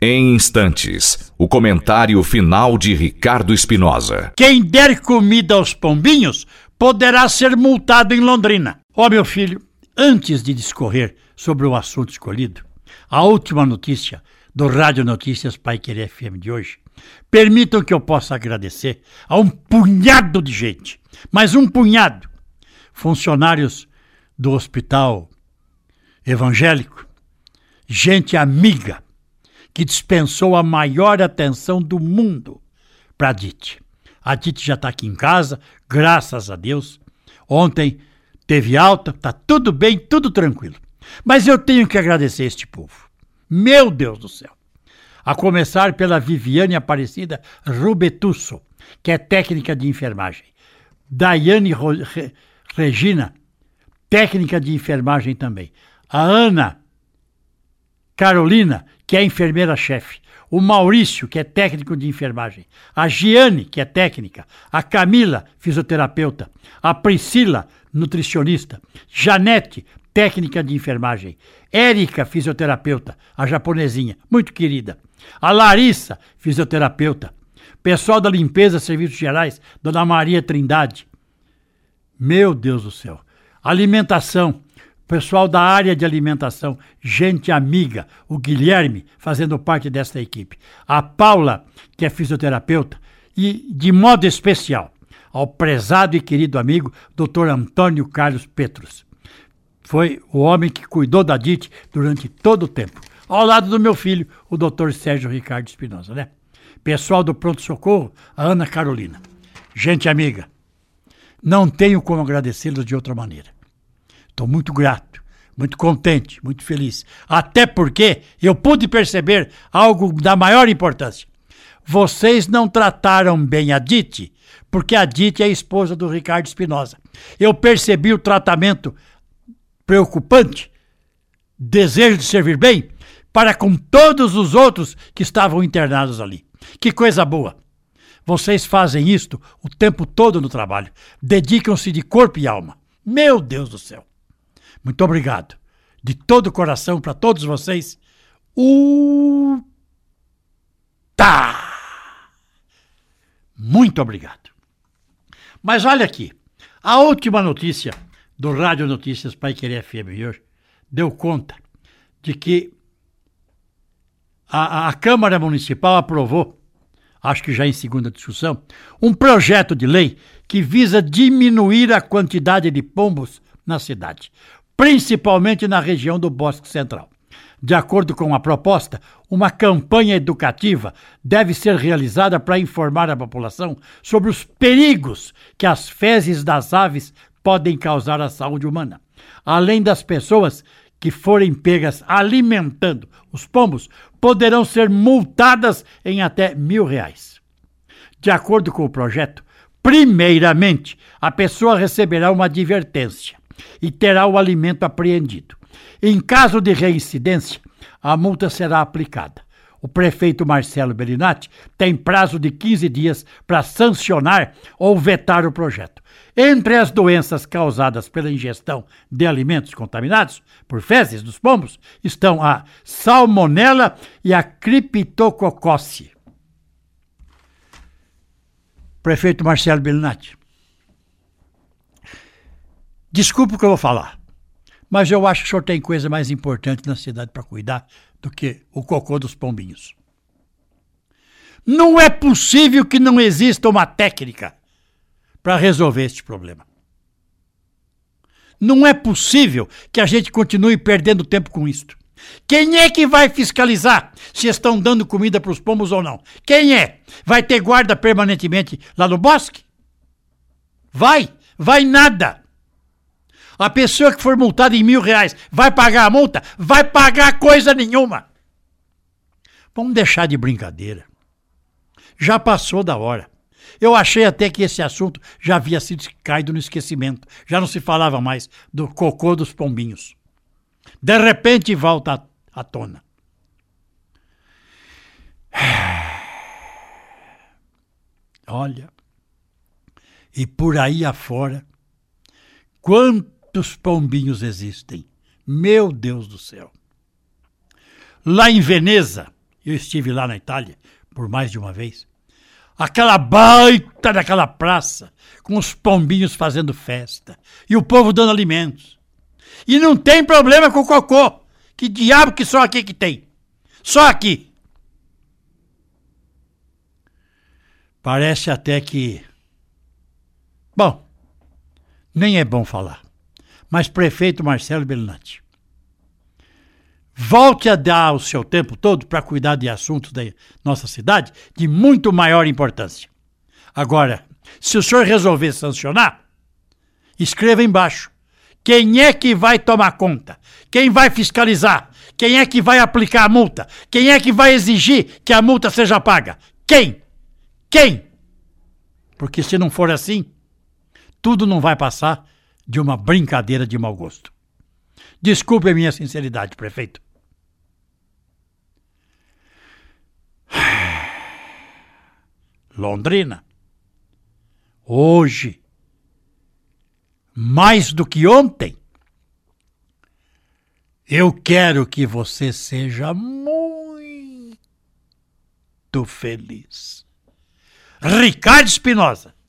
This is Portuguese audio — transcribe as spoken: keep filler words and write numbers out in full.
Em instantes, o comentário final de Ricardo Espinosa. Quem der comida aos pombinhos poderá ser multado em Londrina. Ó, meu filho, antes de discorrer sobre o assunto escolhido, a última notícia do Rádio Notícias Paiquerê F M de hoje, permitam que eu possa agradecer a um punhado de gente, mas um punhado, funcionários do Hospital Evangélico, gente amiga, que dispensou a maior atenção do mundo para a Dite. A Dite já está aqui em casa, graças a Deus. Ontem teve alta, está tudo bem, tudo tranquilo. Mas eu tenho que agradecer este povo. Meu Deus do céu. A começar pela Viviane Aparecida Rubetusso, que é técnica de enfermagem. Daiane Ro- Re- Regina, técnica de enfermagem também. A Ana Carolina, que é enfermeira-chefe. O Maurício, que é técnico de enfermagem. A Giane, que é técnica. A Camila, fisioterapeuta. A Priscila, nutricionista. Janete, técnica de enfermagem. Érica, fisioterapeuta, a japonesinha, muito querida. A Larissa, fisioterapeuta. Pessoal da limpeza, serviços gerais, Dona Maria Trindade. Meu Deus do céu. Alimentação, pessoal da área de alimentação, gente amiga, o Guilherme fazendo parte desta equipe. A Paula, que é fisioterapeuta, e de modo especial, ao prezado e querido amigo, doutor Antônio Carlos Petros. Foi o homem que cuidou da Dite durante todo o tempo. Ao lado do meu filho, o doutor Sérgio Ricardo Espinosa, né? Pessoal do pronto-socorro, a Ana Carolina. Gente amiga, não tenho como agradecê-los de outra maneira. Estou muito grato, muito contente, muito feliz. Até porque eu pude perceber algo da maior importância. Vocês não trataram bem a Dite, porque a Dite é a esposa do Ricardo Espinosa. Eu percebi o tratamento preocupante, desejo de servir bem, para com todos os outros que estavam internados ali. Que coisa boa! Vocês fazem isto o tempo todo no trabalho. Dedicam-se de corpo e alma. Meu Deus do céu! Muito obrigado. De todo o coração para todos vocês. Uh, tá! Muito obrigado. Mas olha aqui. A última notícia do Rádio Notícias Paiquerê F M hoje deu conta de que a, a Câmara Municipal aprovou, acho que já em segunda discussão, um projeto de lei que visa diminuir a quantidade de pombos na cidade, principalmente na região do Bosque Central. De acordo com a proposta, uma campanha educativa deve ser realizada para informar a população sobre os perigos que as fezes das aves podem causar à saúde humana. Além das pessoas que forem pegas alimentando os pombos, poderão ser multadas em até mil reais. De acordo com o projeto, primeiramente, a pessoa receberá uma advertência e terá o alimento apreendido. Em caso de reincidência, a multa será aplicada. O prefeito Marcelo Bellinati tem prazo de quinze dias para sancionar ou vetar o projeto. Entre as doenças causadas pela ingestão de alimentos contaminados por fezes dos pombos estão a salmonela e a criptococose. Prefeito Marcelo Bellinati, desculpe o que eu vou falar, mas eu acho que o senhor tem coisa mais importante na cidade para cuidar do que o cocô dos pombinhos. Não é possível que não exista uma técnica para resolver este problema. Não é possível que a gente continue perdendo tempo com isto. Quem é que vai fiscalizar se estão dando comida para os pombos ou não? Quem é? Vai ter guarda permanentemente lá no bosque? Vai, vai nada. A pessoa que for multada em mil reais vai pagar a multa? Vai pagar coisa nenhuma. Vamos deixar de brincadeira. Já passou da hora. Eu achei até que esse assunto já havia sido caído no esquecimento. Já não se falava mais do cocô dos pombinhos. De repente volta à tona. Olha, e por aí afora, quantos pombinhos existem? Meu Deus do céu. Lá em Veneza, Eu estive lá na Itália por mais de uma vez. Aquela baita daquela praça, com os pombinhos fazendo festa e o povo dando alimentos. E não tem problema com o cocô. Que diabo que só aqui que tem? Só aqui. Parece até que... Bom, nem é bom falar. Mas prefeito Marcelo Bellinati, volte a dar o seu tempo todo para cuidar de assuntos da nossa cidade de muito maior importância. Agora, se o senhor resolver sancionar, escreva embaixo. Quem é que vai tomar conta? Quem vai fiscalizar? Quem é que vai aplicar a multa? Quem é que vai exigir que a multa seja paga? Quem? Quem? Porque se não for assim, tudo não vai passar de uma brincadeira de mau gosto. Desculpe a minha sinceridade, prefeito. Londrina, hoje, mais do que ontem, eu quero que você seja muito feliz. Ricardo Espinosa.